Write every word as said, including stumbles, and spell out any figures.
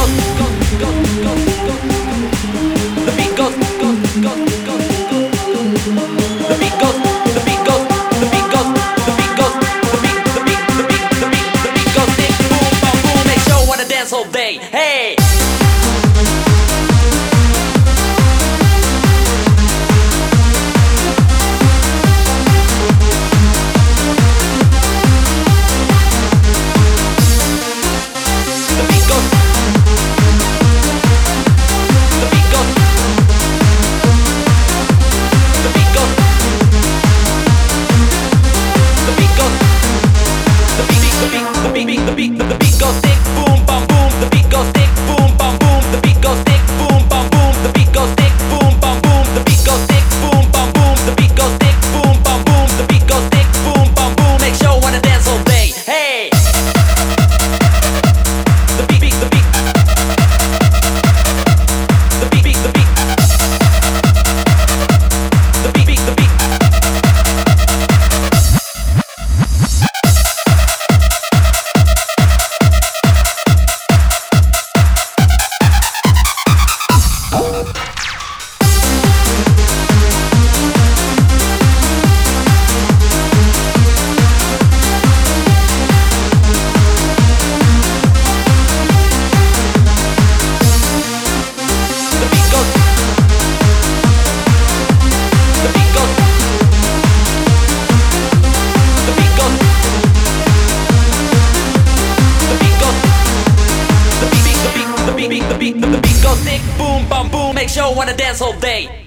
goes, goes, goes, goes, goes. The beat goes, goes, goes, goes, goes. The beat goes, the beat goes, the beat goes, the beat goes, the beat, the beat, the beat, the beat, the beat goes. Ding, boom, boom, boom. Make sure wanna dance all day. Hey. The beat goes thick, boom, bam, boom. Make sure wanna dance all day.